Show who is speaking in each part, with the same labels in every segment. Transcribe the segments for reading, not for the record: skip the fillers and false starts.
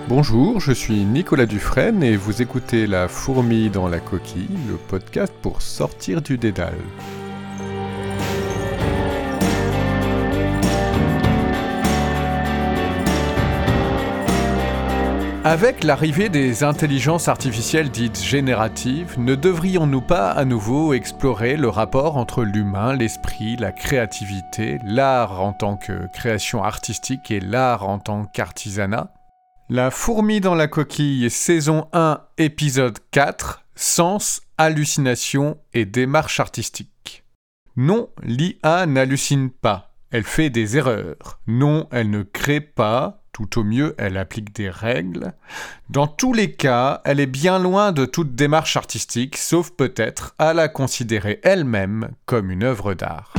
Speaker 1: Bonjour, je suis Nicolas Dufresne et vous écoutez La fourmi dans la coquille, le podcast pour sortir du dédale. Avec l'arrivée des intelligences artificielles dites génératives, ne devrions-nous pas à nouveau explorer le rapport entre l'humain, l'esprit, la créativité, l'art en tant que création artistique et l'art en tant qu'artisanat ? La fourmi dans la coquille, saison 1, épisode 4, sens, hallucination et démarche artistique. Non, l'IA n'hallucine pas, elle fait des erreurs. Non, elle ne crée pas, tout au mieux, elle applique des règles. Dans tous les cas, elle est bien loin de toute démarche artistique, sauf peut-être à la considérer elle-même comme une œuvre d'art.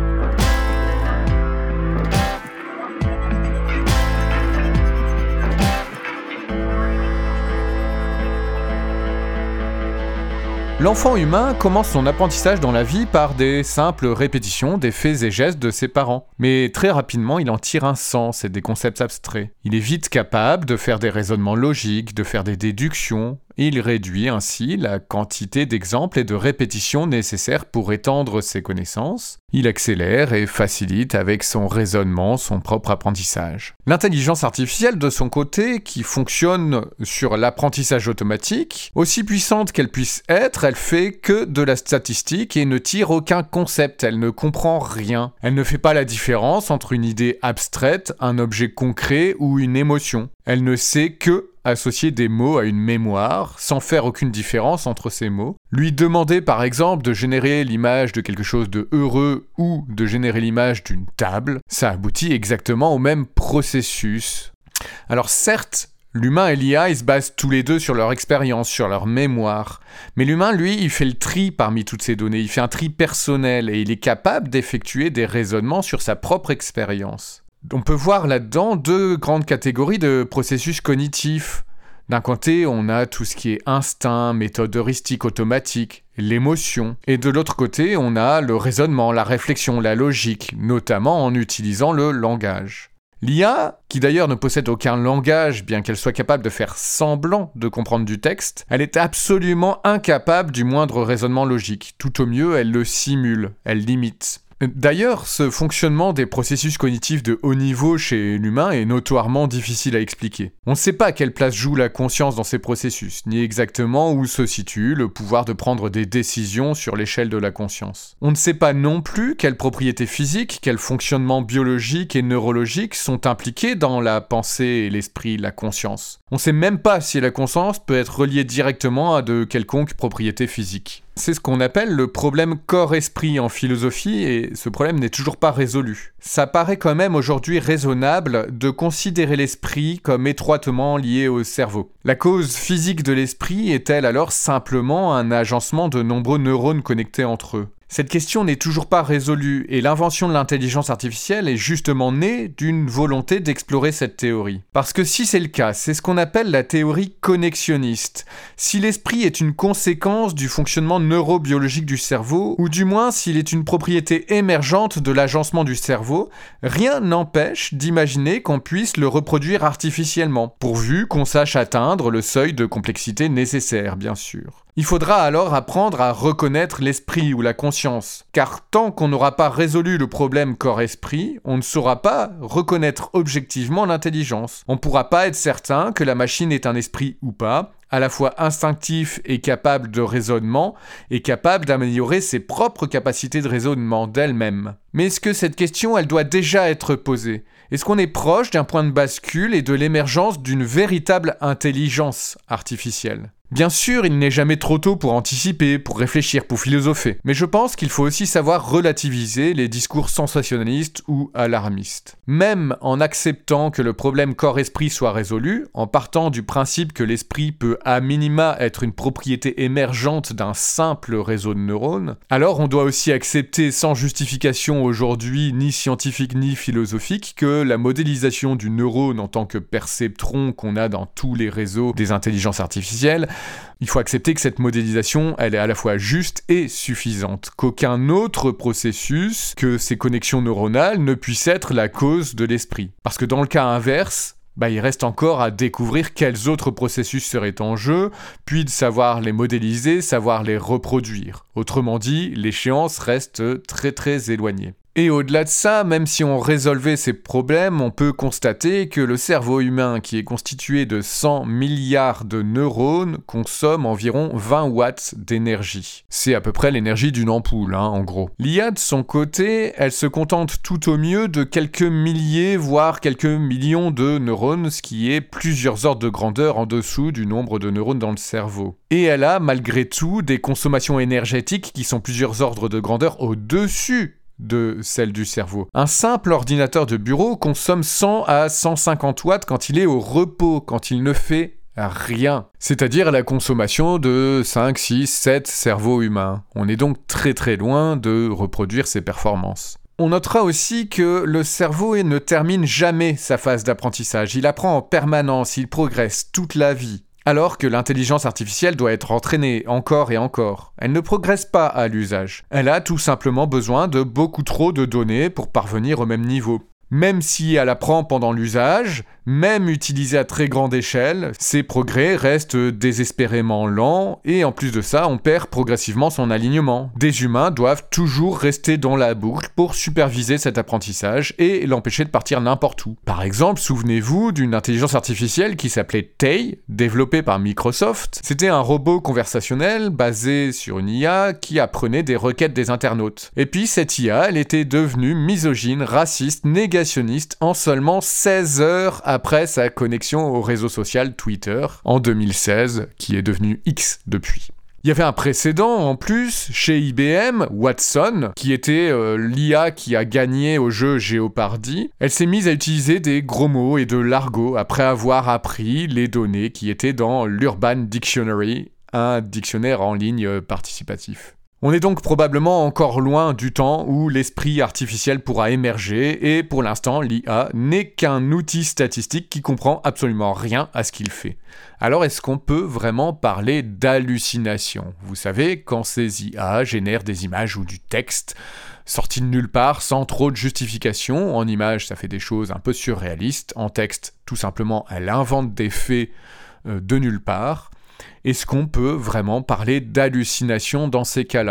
Speaker 1: L'enfant humain commence son apprentissage dans la vie par des simples répétitions des faits et gestes de ses parents. Mais très rapidement, il en tire un sens et des concepts abstraits. Il est vite capable de faire des raisonnements logiques, de faire des déductions. Il réduit ainsi la quantité d'exemples et de répétitions nécessaires pour étendre ses connaissances. Il accélère et facilite avec son raisonnement son propre apprentissage. L'intelligence artificielle, de son côté, qui fonctionne sur l'apprentissage automatique, aussi puissante qu'elle puisse être, elle fait que de la statistique et ne tire aucun concept, elle ne comprend rien. Elle ne fait pas la différence entre une idée abstraite, un objet concret ou une émotion. Elle ne sait que associer des mots à une mémoire, sans faire aucune différence entre ces mots. Lui demander par exemple de générer l'image de quelque chose de heureux ou de générer l'image d'une table, ça aboutit exactement au même processus. Alors certes, l'humain et l'IA, ils se basent tous les deux sur leur expérience, sur leur mémoire. Mais l'humain, lui, il fait le tri parmi toutes ces données, il fait un tri personnel et il est capable d'effectuer des raisonnements sur sa propre expérience. On peut voir là-dedans deux grandes catégories de processus cognitifs. D'un côté, on a tout ce qui est instinct, méthode heuristique automatique, l'émotion. Et de l'autre côté, on a le raisonnement, la réflexion, la logique, notamment en utilisant le langage. L'IA, qui d'ailleurs ne possède aucun langage, bien qu'elle soit capable de faire semblant de comprendre du texte, elle est absolument incapable du moindre raisonnement logique. Tout au mieux, elle le simule, elle l'imite. D'ailleurs, ce fonctionnement des processus cognitifs de haut niveau chez l'humain est notoirement difficile à expliquer. On ne sait pas quelle place joue la conscience dans ces processus, ni exactement où se situe le pouvoir de prendre des décisions sur l'échelle de la conscience. On ne sait pas non plus quelles propriétés physiques, quels fonctionnements biologiques et neurologiques sont impliqués dans la pensée et l'esprit, la conscience. On ne sait même pas si la conscience peut être reliée directement à de quelconques propriétés physiques. C'est ce qu'on appelle le problème corps-esprit en philosophie et ce problème n'est toujours pas résolu. Ça paraît quand même aujourd'hui raisonnable de considérer l'esprit comme étroitement lié au cerveau. La cause physique de l'esprit est-elle alors simplement un agencement de nombreux neurones connectés entre eux ? Cette question n'est toujours pas résolue et l'invention de l'intelligence artificielle est justement née d'une volonté d'explorer cette théorie. Parce que si c'est le cas, c'est ce qu'on appelle la théorie connexionniste. Si l'esprit est une conséquence du fonctionnement neurobiologique du cerveau, ou du moins s'il est une propriété émergente de l'agencement du cerveau, rien n'empêche d'imaginer qu'on puisse le reproduire artificiellement, pourvu qu'on sache atteindre le seuil de complexité nécessaire, bien sûr. Il faudra alors apprendre à reconnaître l'esprit ou la conscience, car tant qu'on n'aura pas résolu le problème corps-esprit, on ne saura pas reconnaître objectivement l'intelligence. On ne pourra pas être certain que la machine est un esprit ou pas, à la fois instinctif et capable de raisonnement, et capable d'améliorer ses propres capacités de raisonnement d'elle-même. Mais est-ce que cette question, elle doit déjà être posée ? Est-ce qu'on est proche d'un point de bascule et de l'émergence d'une véritable intelligence artificielle ? Bien sûr, il n'est jamais trop tôt pour anticiper, pour réfléchir, pour philosopher. Mais je pense qu'il faut aussi savoir relativiser les discours sensationnalistes ou alarmistes. Même en acceptant que le problème corps-esprit soit résolu, en partant du principe que l'esprit peut à minima être une propriété émergente d'un simple réseau de neurones, alors on doit aussi accepter sans justification aujourd'hui ni scientifique ni philosophique que la modélisation du neurone en tant que perceptron qu'on a dans tous les réseaux des intelligences artificielles, il faut accepter que cette modélisation, elle est à la fois juste et suffisante, qu'aucun autre processus que ces connexions neuronales ne puisse être la cause de l'esprit. Parce que dans le cas inverse, il reste encore à découvrir quels autres processus seraient en jeu, puis de savoir les modéliser, savoir les reproduire. Autrement dit, l'échéance reste très très éloignée. Et au-delà de ça, même si on résolvait ces problèmes, on peut constater que le cerveau humain, qui est constitué de 100 milliards de neurones, consomme environ 20 watts d'énergie. C'est à peu près l'énergie d'une ampoule, en gros. L'IA, de son côté, elle se contente tout au mieux de quelques milliers, voire quelques millions de neurones, ce qui est plusieurs ordres de grandeur en dessous du nombre de neurones dans le cerveau. Et elle a, malgré tout, des consommations énergétiques qui sont plusieurs ordres de grandeur au-dessus de celle du cerveau. Un simple ordinateur de bureau consomme 100 à 150 watts quand il est au repos, quand il ne fait rien. C'est-à-dire la consommation de 5, 6, 7 cerveaux humains. On est donc très très loin de reproduire ces performances. On notera aussi que le cerveau ne termine jamais sa phase d'apprentissage. Il apprend en permanence, il progresse toute la vie. Alors que l'intelligence artificielle doit être entraînée encore et encore. Elle ne progresse pas à l'usage. Elle a tout simplement besoin de beaucoup trop de données pour parvenir au même niveau. Même si elle apprend pendant l'usage, même utilisée à très grande échelle, ses progrès restent désespérément lents et en plus de ça, on perd progressivement son alignement. Des humains doivent toujours rester dans la boucle pour superviser cet apprentissage et l'empêcher de partir n'importe où. Par exemple, souvenez-vous d'une intelligence artificielle qui s'appelait Tay, développée par Microsoft. C'était un robot conversationnel basé sur une IA qui apprenait des requêtes des internautes. Et puis cette IA, elle était devenue misogyne, raciste, négationniste en seulement 16 heures après sa connexion au réseau social Twitter en 2016, qui est devenu X depuis. Il y avait un précédent en plus chez IBM, Watson, qui était l'IA qui a gagné au jeu Jeopardy. Elle s'est mise à utiliser des gros mots et de l'argot après avoir appris les données qui étaient dans l'Urban Dictionary, un dictionnaire en ligne participatif. On est donc probablement encore loin du temps où l'esprit artificiel pourra émerger et pour l'instant l'IA n'est qu'un outil statistique qui comprend absolument rien à ce qu'il fait. Alors est-ce qu'on peut vraiment parler d'hallucination ? Vous savez, quand ces IA génèrent des images ou du texte sortis de nulle part sans trop de justification, en images ça fait des choses un peu surréalistes, en texte tout simplement elle invente des faits de nulle part. Est-ce qu'on peut vraiment parler d'hallucination dans ces cas-là ?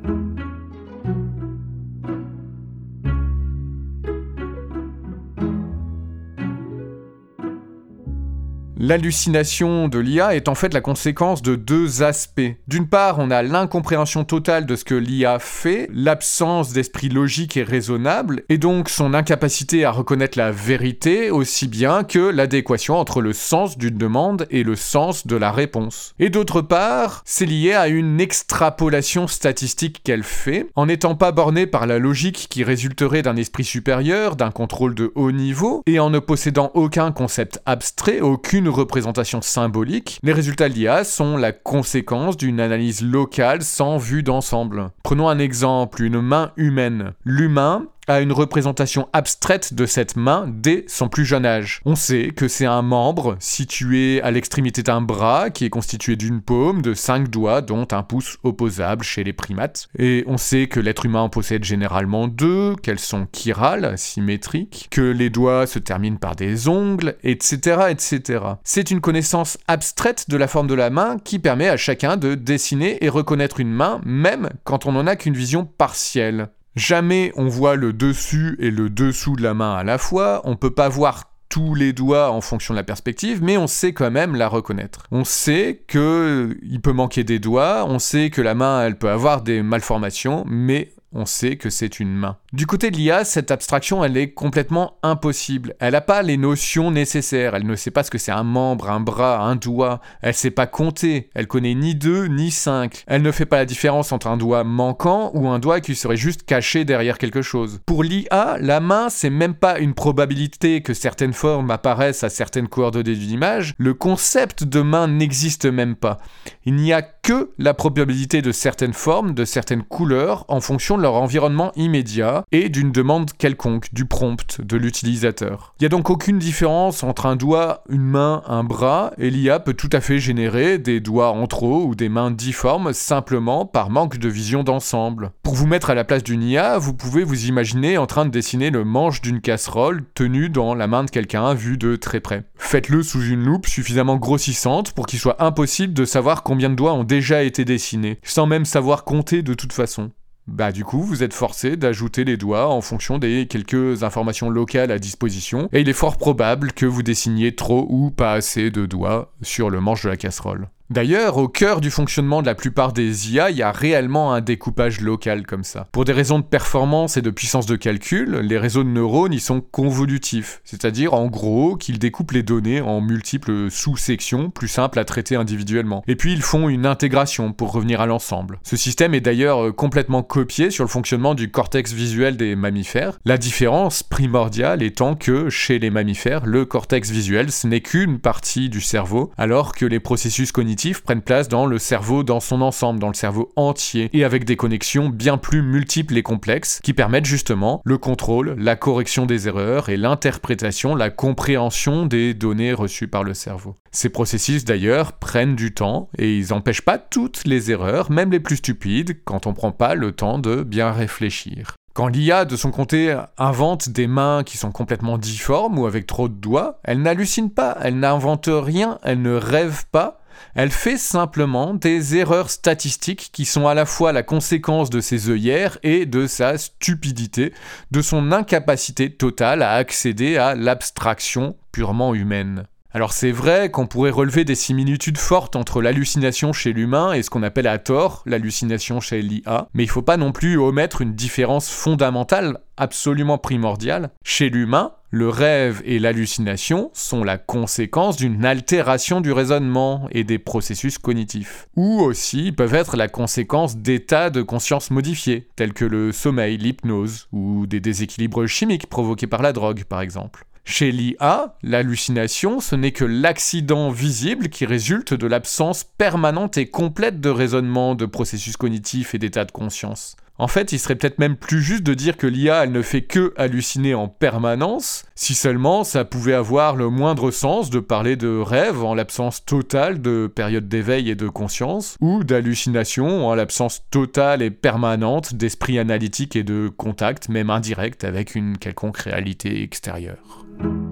Speaker 1: L'hallucination de l'IA est en fait la conséquence de deux aspects. D'une part, on a l'incompréhension totale de ce que l'IA fait, l'absence d'esprit logique et raisonnable, et donc son incapacité à reconnaître la vérité aussi bien que l'adéquation entre le sens d'une demande et le sens de la réponse. Et d'autre part, c'est lié à une extrapolation statistique qu'elle fait, en n'étant pas bornée par la logique qui résulterait d'un esprit supérieur, d'un contrôle de haut niveau, et en ne possédant aucun concept abstrait, aucune représentation symbolique, les résultats de l'IA sont la conséquence d'une analyse locale sans vue d'ensemble. Prenons un exemple, une main humaine. L'humain a une représentation abstraite de cette main dès son plus jeune âge. On sait que c'est un membre situé à l'extrémité d'un bras qui est constitué d'une paume, de 5 doigts, dont un pouce opposable chez les primates. Et on sait que l'être humain en possède généralement 2, qu'elles sont chirales, symétriques, que les doigts se terminent par des ongles, etc., etc. C'est une connaissance abstraite de la forme de la main qui permet à chacun de dessiner et reconnaître une main, même quand on n'en a qu'une vision partielle. Jamais on voit le dessus et le dessous de la main à la fois, on peut pas voir tous les doigts en fonction de la perspective, mais on sait quand même la reconnaître. On sait qu'il peut manquer des doigts, on sait que la main elle peut avoir des malformations, mais on sait que c'est une main. Du côté de l'IA, cette abstraction, elle est complètement impossible. Elle n'a pas les notions nécessaires. Elle ne sait pas ce que c'est un membre, un bras, un doigt. Elle ne sait pas compter. Elle connaît ni 2 ni 5. Elle ne fait pas la différence entre un doigt manquant ou un doigt qui serait juste caché derrière quelque chose. Pour l'IA, la main, c'est même pas une probabilité que certaines formes apparaissent à certaines coordonnées d'une image. Le concept de main n'existe même pas. Il n'y a que la probabilité de certaines formes, de certaines couleurs, en fonction de leur environnement immédiat, l'IA et d'une demande quelconque, du prompt de l'utilisateur. Il n'y a donc aucune différence entre un doigt, une main, un bras, et l'IA peut tout à fait générer des doigts en trop ou des mains difformes simplement par manque de vision d'ensemble. Pour vous mettre à la place d'une IA, vous pouvez vous imaginer en train de dessiner le manche d'une casserole tenue dans la main de quelqu'un vu de très près. Faites-le sous une loupe suffisamment grossissante pour qu'il soit impossible de savoir combien de doigts ont déjà été dessinés, sans même savoir compter de toute façon. Du coup, vous êtes forcé d'ajouter les doigts en fonction des quelques informations locales à disposition, et il est fort probable que vous dessiniez trop ou pas assez de doigts sur le manche de la casserole. D'ailleurs, au cœur du fonctionnement de la plupart des IA, il y a réellement un découpage local comme ça. Pour des raisons de performance et de puissance de calcul, les réseaux de neurones y sont convolutifs, c'est-à-dire en gros qu'ils découpent les données en multiples sous-sections plus simples à traiter individuellement. Et puis ils font une intégration pour revenir à l'ensemble. Ce système est d'ailleurs complètement copié sur le fonctionnement du cortex visuel des mammifères, la différence primordiale étant que chez les mammifères, le cortex visuel ce n'est qu'une partie du cerveau, alors que les processus cognitifs prennent place dans le cerveau dans son ensemble, dans le cerveau entier, et avec des connexions bien plus multiples et complexes qui permettent justement le contrôle, la correction des erreurs et l'interprétation, la compréhension des données reçues par le cerveau. Ces processus d'ailleurs prennent du temps et ils n'empêchent pas toutes les erreurs, même les plus stupides, quand on prend pas le temps de bien réfléchir. Quand l'IA, de son côté, invente des mains qui sont complètement difformes ou avec trop de doigts, elle n'hallucine pas, elle n'invente rien, elle ne rêve pas. Elle fait simplement des erreurs statistiques qui sont à la fois la conséquence de ses œillères et de sa stupidité, de son incapacité totale à accéder à l'abstraction purement humaine. Alors c'est vrai qu'on pourrait relever des similitudes fortes entre l'hallucination chez l'humain et ce qu'on appelle à tort l'hallucination chez l'IA, mais il ne faut pas non plus omettre une différence fondamentale, absolument primordiale. Chez l'humain, le rêve et l'hallucination sont la conséquence d'une altération du raisonnement et des processus cognitifs. Ou aussi peuvent être la conséquence d'états de conscience modifiés, tels que le sommeil, l'hypnose, ou des déséquilibres chimiques provoqués par la drogue par exemple. Chez l'IA, l'hallucination, ce n'est que l'accident visible qui résulte de l'absence permanente et complète de raisonnement, de processus cognitifs et d'état de conscience. En fait, il serait peut-être même plus juste de dire que l'IA, elle ne fait que halluciner en permanence, si seulement ça pouvait avoir le moindre sens de parler de rêve en l'absence totale de période d'éveil et de conscience, ou d'hallucination en l'absence totale et permanente d'esprit analytique et de contact, même indirect, avec une quelconque réalité extérieure.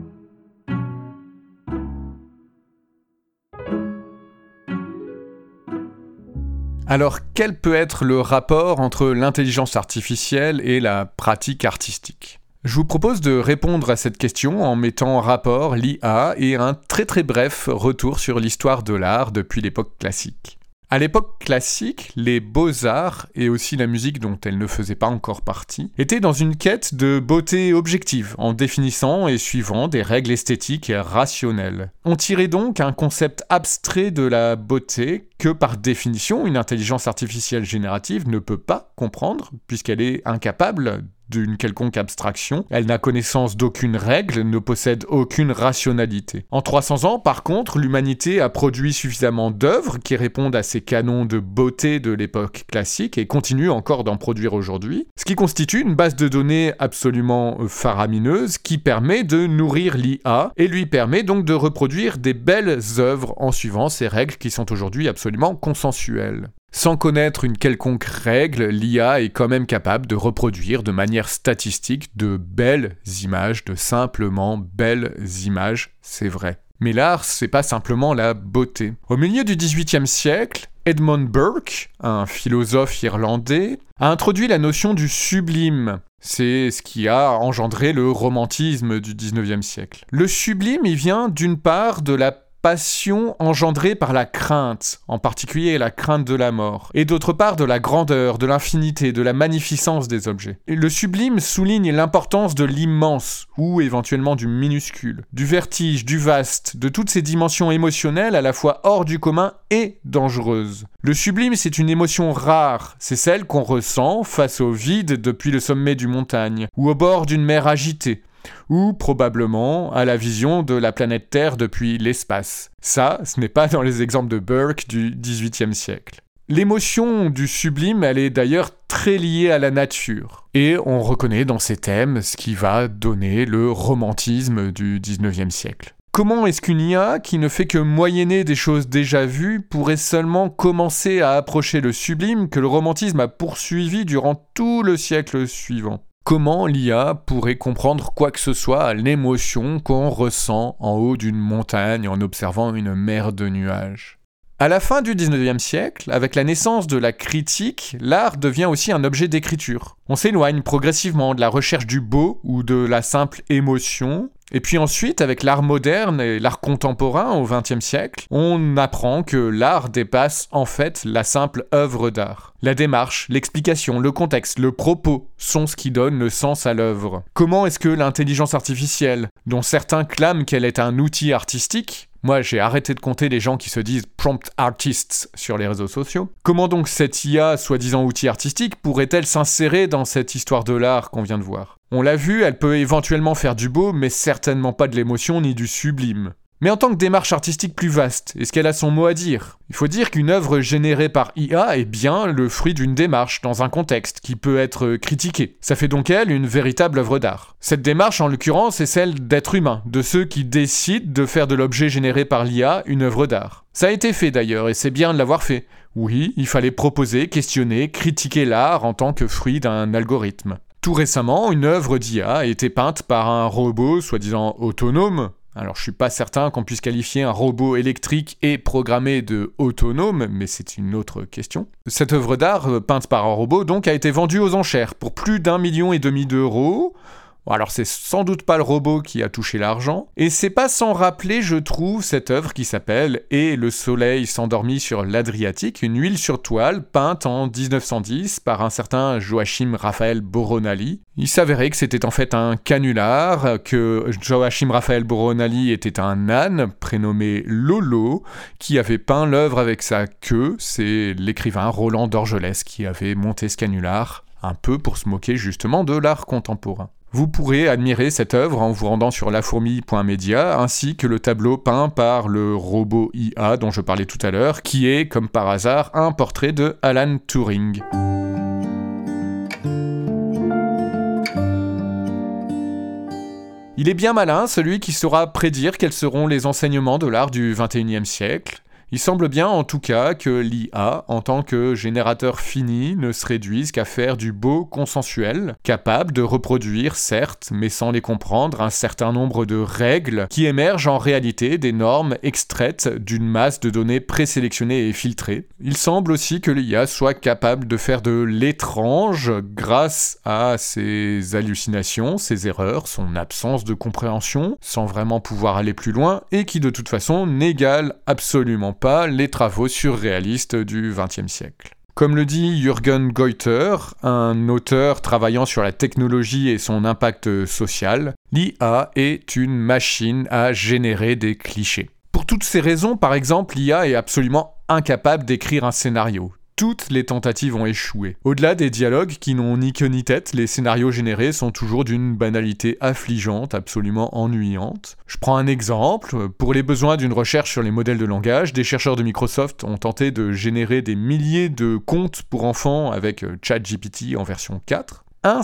Speaker 1: Alors, quel peut être le rapport entre l'intelligence artificielle et la pratique artistique ? Je vous propose de répondre à cette question en mettant en rapport l'IA et un très très bref retour sur l'histoire de l'art depuis l'époque classique. À l'époque classique, les beaux-arts, et aussi la musique dont elle ne faisait pas encore partie, étaient dans une quête de beauté objective, en définissant et suivant des règles esthétiques et rationnelles. On tirait donc un concept abstrait de la beauté que, par définition, une intelligence artificielle générative ne peut pas comprendre, puisqu'elle est incapable d'une quelconque abstraction, elle n'a connaissance d'aucune règle, ne possède aucune rationalité. En 300 ans, par contre, l'humanité a produit suffisamment d'œuvres qui répondent à ces canons de beauté de l'époque classique et continue encore d'en produire aujourd'hui, ce qui constitue une base de données absolument faramineuse qui permet de nourrir l'IA et lui permet donc de reproduire des belles œuvres en suivant ces règles qui sont aujourd'hui absolument consensuelles. Sans connaître une quelconque règle, l'IA est quand même capable de reproduire de manière statistique de belles images, de simplement belles images, c'est vrai. Mais l'art, c'est pas simplement la beauté. Au milieu du XVIIIe siècle, Edmund Burke, un philosophe irlandais, a introduit la notion du sublime. C'est ce qui a engendré le romantisme du XIXe siècle. Le sublime, il vient d'une part de la passion engendrée par la crainte, en particulier la crainte de la mort, et d'autre part de la grandeur, de l'infinité, de la magnificence des objets. Et le sublime souligne l'importance de l'immense, ou éventuellement du minuscule, du vertige, du vaste, de toutes ces dimensions émotionnelles à la fois hors du commun et dangereuses. Le sublime, c'est une émotion rare, c'est celle qu'on ressent face au vide depuis le sommet d'une montagne, ou au bord d'une mer agitée, ou probablement à la vision de la planète Terre depuis l'espace. Ça, ce n'est pas dans les exemples de Burke du XVIIIe siècle. L'émotion du sublime, elle est d'ailleurs très liée à la nature. Et on reconnaît dans ces thèmes ce qui va donner le romantisme du 19e siècle. Comment est-ce qu'une IA, qui ne fait que moyenner des choses déjà vues, pourrait seulement commencer à approcher le sublime que le romantisme a poursuivi durant tout le siècle suivant ? Comment l'IA pourrait comprendre quoi que ce soit à l'émotion qu'on ressent en haut d'une montagne en observant une mer de nuages ? À la fin du 19e siècle, avec la naissance de la critique, l'art devient aussi un objet d'écriture. On s'éloigne progressivement de la recherche du beau ou de la simple émotion. Et puis ensuite, avec l'art moderne et l'art contemporain au XXe siècle, on apprend que l'art dépasse en fait la simple œuvre d'art. La démarche, l'explication, le contexte, le propos sont ce qui donne le sens à l'œuvre. Comment est-ce que l'intelligence artificielle, dont certains clament qu'elle est un outil artistique, moi, j'ai arrêté de compter les gens qui se disent prompt artists sur les réseaux sociaux. Comment donc cette IA, soi-disant outil artistique, pourrait-elle s'insérer dans cette histoire de l'art qu'on vient de voir ? On l'a vu, elle peut éventuellement faire du beau, mais certainement pas de l'émotion ni du sublime. Mais en tant que démarche artistique plus vaste, est-ce qu'elle a son mot à dire ? Il faut dire qu'une œuvre générée par IA est bien le fruit d'une démarche dans un contexte qui peut être critiqué. Ça fait donc elle une véritable œuvre d'art. Cette démarche, en l'occurrence, est celle d'êtres humains, de ceux qui décident de faire de l'objet généré par l'IA une œuvre d'art. Ça a été fait d'ailleurs, et c'est bien de l'avoir fait. Oui, il fallait proposer, questionner, critiquer l'art en tant que fruit d'un algorithme. Tout récemment, une œuvre d'IA a été peinte par un robot soi-disant autonome. Alors je suis pas certain qu'on puisse qualifier un robot électrique et programmé de autonome, mais c'est une autre question. Cette œuvre d'art, peinte par un robot, donc, a été vendue aux enchères pour plus d'1,5 million d'euros. Alors c'est sans doute pas le robot qui a touché l'argent, et c'est pas sans rappeler, je trouve, cette œuvre qui s'appelle « Et le soleil s'endormit sur l'Adriatique », une huile sur toile peinte en 1910 par un certain Joachim Raphael Boronali. Il s'avérait que c'était en fait un canular, que Joachim Raphael Boronali était un âne prénommé Lolo, qui avait peint l'œuvre avec sa queue. C'est l'écrivain Roland Dorgelès qui avait monté ce canular, un peu pour se moquer justement de l'art contemporain. Vous pourrez admirer cette œuvre en vous rendant sur lafourmi.media, ainsi que le tableau peint par le robot IA dont je parlais tout à l'heure, qui est, comme par hasard, un portrait de Alan Turing. Il est bien malin, celui qui saura prédire quels seront les enseignements de l'art du XXIe siècle. Il semble bien en tout cas que l'IA, en tant que générateur fini, ne se réduise qu'à faire du beau consensuel, capable de reproduire, certes, mais sans les comprendre, un certain nombre de règles qui émergent en réalité des normes extraites d'une masse de données présélectionnées et filtrées. Il semble aussi que l'IA soit capable de faire de l'étrange grâce à ses hallucinations, ses erreurs, son absence de compréhension, sans vraiment pouvoir aller plus loin, et qui de toute façon n'égale absolument pas les travaux surréalistes du XXe siècle. Comme le dit Jürgen Goether, un auteur travaillant sur la technologie et son impact social, l'IA est une machine à générer des clichés. Pour toutes ces raisons, par exemple, l'IA est absolument incapable d'écrire un scénario. Toutes les tentatives ont échoué. Au-delà des dialogues qui n'ont ni queue ni tête, les scénarios générés sont toujours d'une banalité affligeante, absolument ennuyante. Je prends un exemple. Pour les besoins d'une recherche sur les modèles de langage, des chercheurs de Microsoft ont tenté de générer des milliers de contes pour enfants avec ChatGPT en version 4.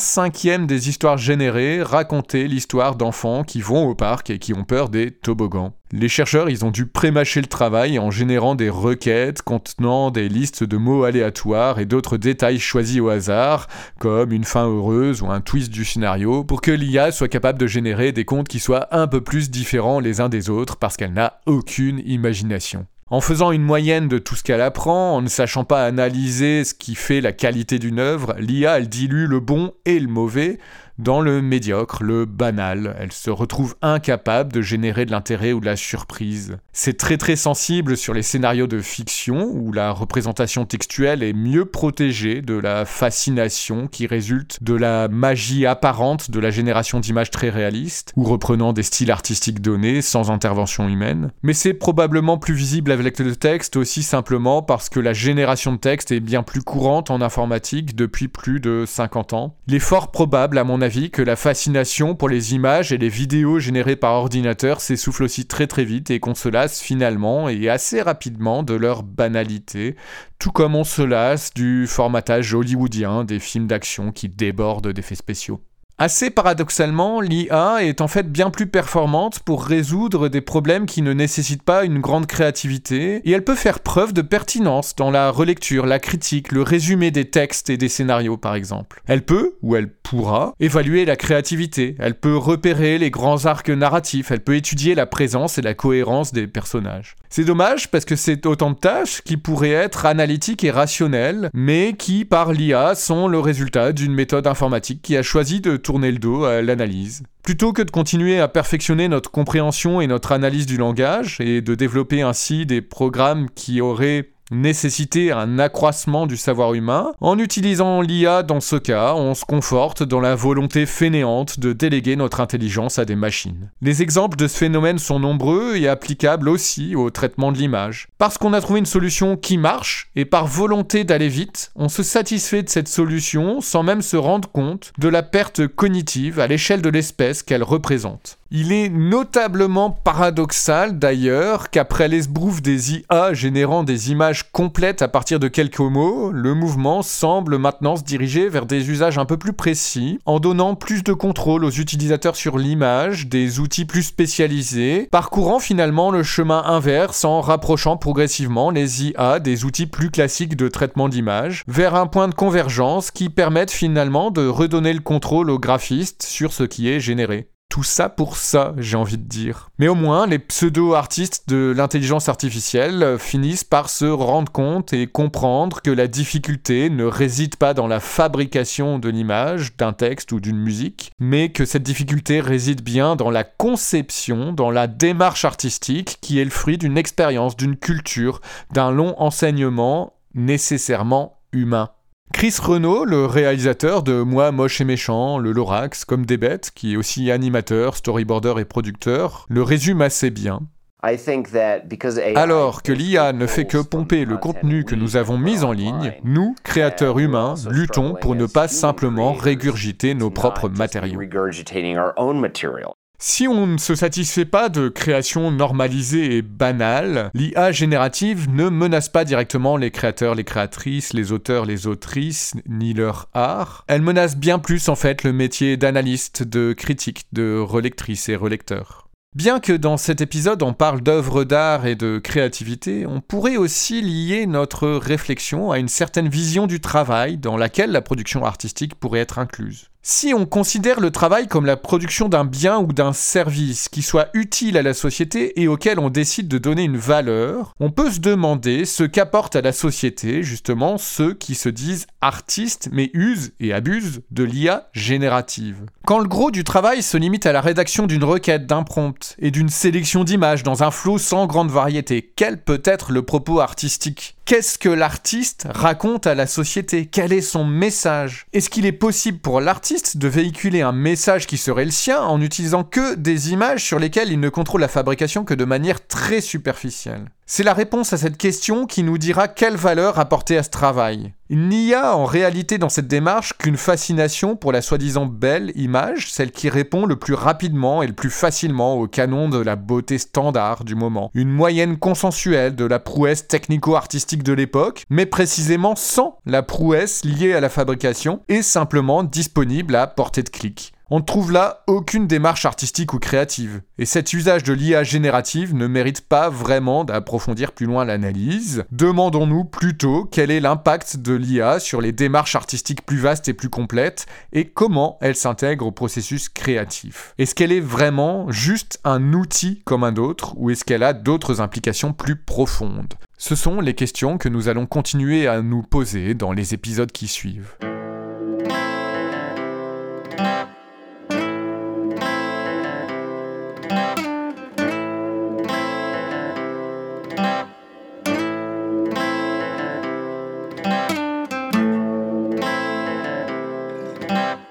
Speaker 1: 1/5 des histoires générées racontaient l'histoire d'enfants qui vont au parc et qui ont peur des toboggans. Les chercheurs, ils ont dû prémâcher le travail en générant des requêtes contenant des listes de mots aléatoires et d'autres détails choisis au hasard, comme une fin heureuse ou un twist du scénario, pour que l'IA soit capable de générer des contes qui soient un peu plus différents les uns des autres parce qu'elle n'a aucune imagination. En faisant une moyenne de tout ce qu'elle apprend, en ne sachant pas analyser ce qui fait la qualité d'une œuvre, l'IA, elle dilue le bon et le mauvais dans le médiocre, le banal. Elle se retrouve incapable de générer de l'intérêt ou de la surprise. C'est très très sensible sur les scénarios de fiction, où la représentation textuelle est mieux protégée de la fascination qui résulte de la magie apparente de la génération d'images très réalistes, ou reprenant des styles artistiques donnés sans intervention humaine. Mais c'est probablement plus visible avec le texte aussi simplement parce que la génération de texte est bien plus courante en informatique depuis plus de 50 ans. Il est fort probable, à mon avis, que la fascination pour les images et les vidéos générées par ordinateur s'essouffle aussi très très vite et qu'on se lasse finalement et assez rapidement de leur banalité, tout comme on se lasse du formatage hollywoodien des films d'action qui débordent d'effets spéciaux. Assez paradoxalement, l'IA est en fait bien plus performante pour résoudre des problèmes qui ne nécessitent pas une grande créativité, et elle peut faire preuve de pertinence dans la relecture, la critique, le résumé des textes et des scénarios par exemple. Elle peut, ou elle pourra, évaluer la créativité, elle peut repérer les grands arcs narratifs, elle peut étudier la présence et la cohérence des personnages. C'est dommage parce que c'est autant de tâches qui pourraient être analytiques et rationnelles, mais qui, par l'IA, sont le résultat d'une méthode informatique qui a choisi de tourner le dos à l'analyse. Plutôt que de continuer à perfectionner notre compréhension et notre analyse du langage, et de développer ainsi des programmes qui auraient nécessité un accroissement du savoir humain, en utilisant l'IA dans ce cas, on se conforte dans la volonté fainéante de déléguer notre intelligence à des machines. Les exemples de ce phénomène sont nombreux et applicables aussi au traitement de l'image. Parce qu'on a trouvé une solution qui marche, et par volonté d'aller vite, on se satisfait de cette solution sans même se rendre compte de la perte cognitive à l'échelle de l'espèce qu'elle représente. Il est notablement paradoxal d'ailleurs qu'après l'esbrouf des IA générant des images complètes à partir de quelques mots, le mouvement semble maintenant se diriger vers des usages un peu plus précis, en donnant plus de contrôle aux utilisateurs sur l'image, des outils plus spécialisés, parcourant finalement le chemin inverse en rapprochant progressivement les IA des outils plus classiques de traitement d'image, vers un point de convergence qui permette finalement de redonner le contrôle aux graphistes sur ce qui est généré. Tout ça pour ça, j'ai envie de dire. Mais au moins, les pseudo-artistes de l'intelligence artificielle finissent par se rendre compte et comprendre que la difficulté ne réside pas dans la fabrication de l'image, d'un texte ou d'une musique, mais que cette difficulté réside bien dans la conception, dans la démarche artistique qui est le fruit d'une expérience, d'une culture, d'un long enseignement nécessairement humain. Chris Renaud, le réalisateur de Moi, Moche et Méchant, Le Lorax, Comme des bêtes, qui est aussi animateur, storyboarder et producteur, le résume assez bien. Alors que l'IA ne fait que pomper le contenu que nous avons mis en ligne, nous, créateurs humains, luttons pour ne pas simplement régurgiter nos propres matériaux. Si on ne se satisfait pas de créations normalisées et banales, l'IA générative ne menace pas directement les créateurs, les créatrices, les auteurs, les autrices, ni leur art. Elle menace bien plus en fait le métier d'analyste, de critique, de relectrice et relecteur. Bien que dans cet épisode on parle d'œuvres d'art et de créativité, on pourrait aussi lier notre réflexion à une certaine vision du travail dans laquelle la production artistique pourrait être incluse. Si on considère le travail comme la production d'un bien ou d'un service qui soit utile à la société et auquel on décide de donner une valeur, on peut se demander ce qu'apportent à la société justement ceux qui se disent artistes mais usent et abusent de l'IA générative. Quand le gros du travail se limite à la rédaction d'une requête, d'un prompt et d'une sélection d'images dans un flot sans grande variété, quel peut être le propos artistique ? Qu'est-ce que l'artiste raconte à la société ? Quel est son message ? Est-ce qu'il est possible pour l'artiste de véhiculer un message qui serait le sien en n'utilisant que des images sur lesquelles il ne contrôle la fabrication que de manière très superficielle ? C'est la réponse à cette question qui nous dira quelle valeur apporter à ce travail. Il n'y a en réalité dans cette démarche qu'une fascination pour la soi-disant belle image, celle qui répond le plus rapidement et le plus facilement au canon de la beauté standard du moment. Une moyenne consensuelle de la prouesse technico-artistique de l'époque, mais précisément sans la prouesse liée à la fabrication et simplement disponible à portée de clic. On ne trouve là aucune démarche artistique ou créative. Et cet usage de l'IA générative ne mérite pas vraiment d'approfondir plus loin l'analyse. Demandons-nous plutôt quel est l'impact de l'IA sur les démarches artistiques plus vastes et plus complètes et comment elle s'intègre au processus créatif. Est-ce qu'elle est vraiment juste un outil comme un autre ou est-ce qu'elle a d'autres implications plus profondes ? Ce sont les questions que nous allons continuer à nous poser dans les épisodes qui suivent.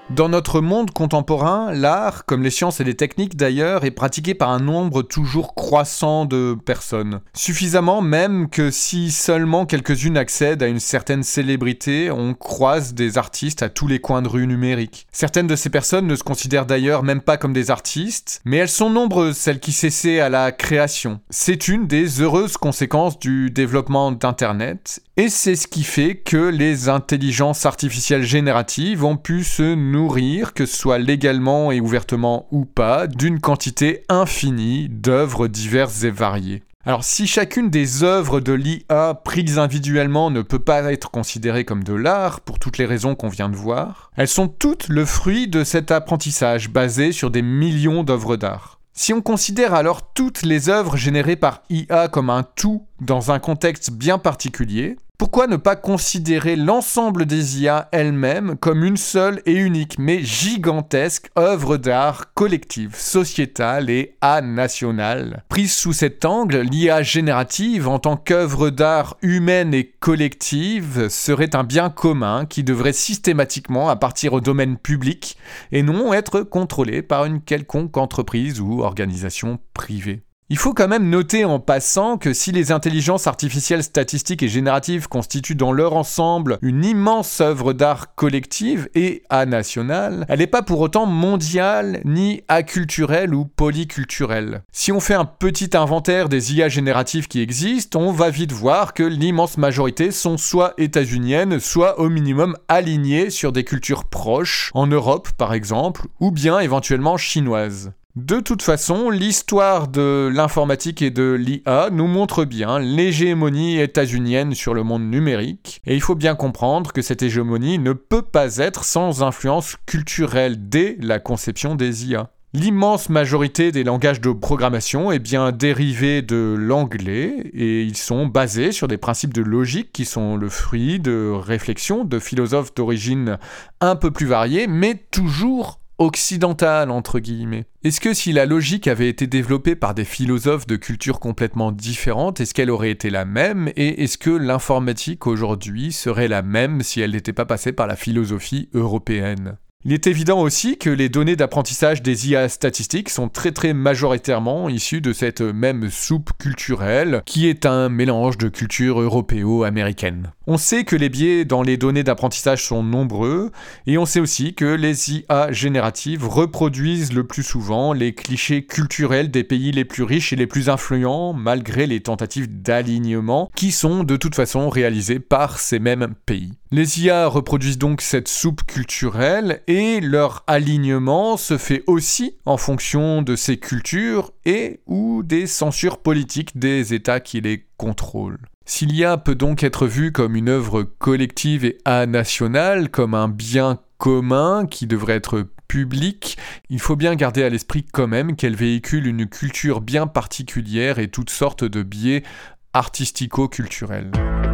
Speaker 1: Dans notre monde contemporain, l'art, comme les sciences et les techniques d'ailleurs, est pratiqué par un nombre toujours croissant de personnes. Suffisamment même que si seulement quelques-unes accèdent à une certaine célébrité, on croise des artistes à tous les coins de rue numériques. Certaines de ces personnes ne se considèrent d'ailleurs même pas comme des artistes, mais elles sont nombreuses, celles qui s'essaient à la création. C'est une des heureuses conséquences du développement d'Internet, et c'est ce qui fait que les intelligences artificielles génératives ont pu se nourrir, que ce soit légalement et ouvertement ou pas, d'une quantité infinie d'œuvres diverses et variées. Alors si chacune des œuvres de l'IA prises individuellement ne peut pas être considérée comme de l'art, pour toutes les raisons qu'on vient de voir, elles sont toutes le fruit de cet apprentissage basé sur des millions d'œuvres d'art. Si on considère alors toutes les œuvres générées par IA comme un tout dans un contexte bien particulier, pourquoi ne pas considérer l'ensemble des IA elles-mêmes comme une seule et unique, mais gigantesque œuvre d'art collective, sociétale et nationale? Prise sous cet angle, l'IA générative, en tant qu'œuvre d'art humaine et collective, serait un bien commun qui devrait systématiquement appartenir au domaine public et non être contrôlé par une quelconque entreprise ou organisation privée. Il faut quand même noter en passant que si les intelligences artificielles statistiques et génératives constituent dans leur ensemble une immense œuvre d'art collective et nationale, elle n'est pas pour autant mondiale, ni aculturelle ou polyculturelle. Si on fait un petit inventaire des IA génératives qui existent, on va vite voir que l'immense majorité sont soit états-uniennes, soit au minimum alignées sur des cultures proches, en Europe par exemple, ou bien éventuellement chinoises. De toute façon, l'histoire de l'informatique et de l'IA nous montre bien l'hégémonie états-unienne sur le monde numérique, et il faut bien comprendre que cette hégémonie ne peut pas être sans influence culturelle dès la conception des IA. L'immense majorité des langages de programmation est bien dérivée de l'anglais, et ils sont basés sur des principes de logique qui sont le fruit de réflexions de philosophes d'origine un peu plus variée, mais toujours occidentale, entre guillemets. Est-ce que si la logique avait été développée par des philosophes de cultures complètement différentes, est-ce qu'elle aurait été la même? Et est-ce que l'informatique aujourd'hui serait la même si elle n'était pas passée par la philosophie européenne? Il est évident aussi que les données d'apprentissage des IA statistiques sont très majoritairement issues de cette même soupe culturelle qui est un mélange de culture européo-américaine. On sait que les biais dans les données d'apprentissage sont nombreux et on sait aussi que les IA génératives reproduisent le plus souvent les clichés culturels des pays les plus riches et les plus influents malgré les tentatives d'alignement qui sont de toute façon réalisées par ces mêmes pays. Les IA reproduisent donc cette soupe culturelle et leur alignement se fait aussi en fonction de ces cultures et ou des censures politiques des États qui les contrôlent. Si l'IA peut donc être vue comme une œuvre collective et nationale, comme un bien commun qui devrait être public, il faut bien garder à l'esprit quand même qu'elle véhicule une culture bien particulière et toutes sortes de biais artistico-culturels.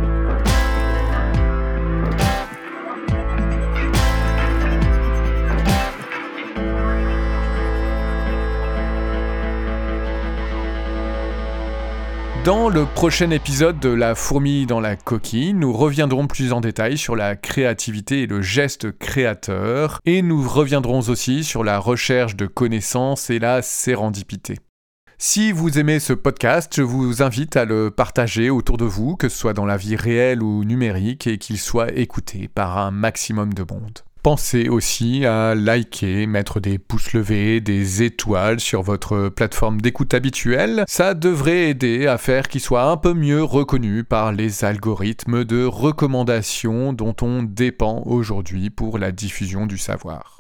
Speaker 1: Dans le prochain épisode de La fourmi dans la coquille, nous reviendrons plus en détail sur la créativité et le geste créateur, et nous reviendrons aussi sur la recherche de connaissances et la sérendipité. Si vous aimez ce podcast, je vous invite à le partager autour de vous, que ce soit dans la vie réelle ou numérique, et qu'il soit écouté par un maximum de monde. Pensez aussi à liker, mettre des pouces levés, des étoiles sur votre plateforme d'écoute habituelle. Ça devrait aider à faire qu'il soit un peu mieux reconnu par les algorithmes de recommandation dont on dépend aujourd'hui pour la diffusion du savoir.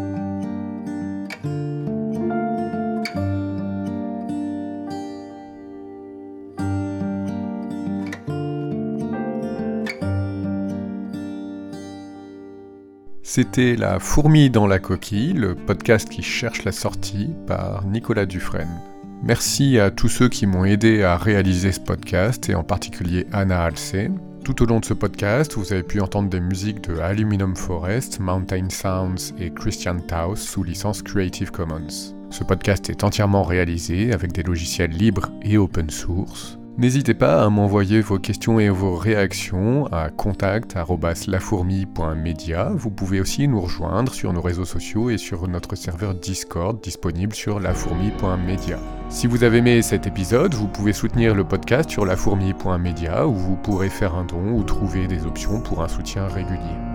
Speaker 1: C'était La fourmi dans la coquille, le podcast qui cherche la sortie par Nicolas Dufresne. Merci à tous ceux qui m'ont aidé à réaliser ce podcast et en particulier Anna Halsey. Tout au long de ce podcast, vous avez pu entendre des musiques de Aluminum Forest, Mountain Sounds et Christian Taus sous licence Creative Commons. Ce podcast est entièrement réalisé avec des logiciels libres et open source. N'hésitez pas à m'envoyer vos questions et vos réactions à contact@lafourmi.media. Vous pouvez aussi nous rejoindre sur nos réseaux sociaux et sur notre serveur Discord disponible sur lafourmi.media. Si vous avez aimé cet épisode, vous pouvez soutenir le podcast sur lafourmi.media où vous pourrez faire un don ou trouver des options pour un soutien régulier.